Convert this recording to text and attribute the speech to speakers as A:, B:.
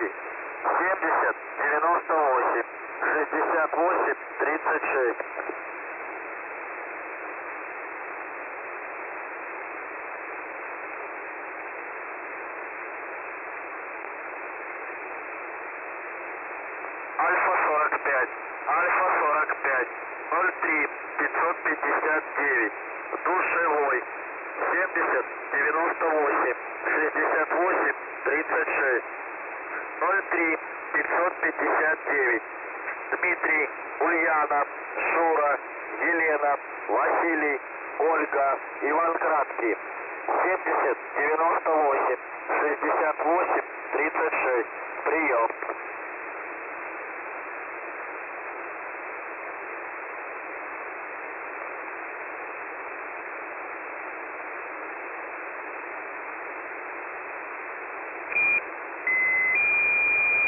A: Третий. 70 98 68 36. Альфа 45. Альфа 45. 03 559. Душевой. 70 98 68 36. 03 559. Дмитрий, Ульяна, Шура, Елена, Василий, Ольга, Иван Краткий. 70 98 68 36. Прием.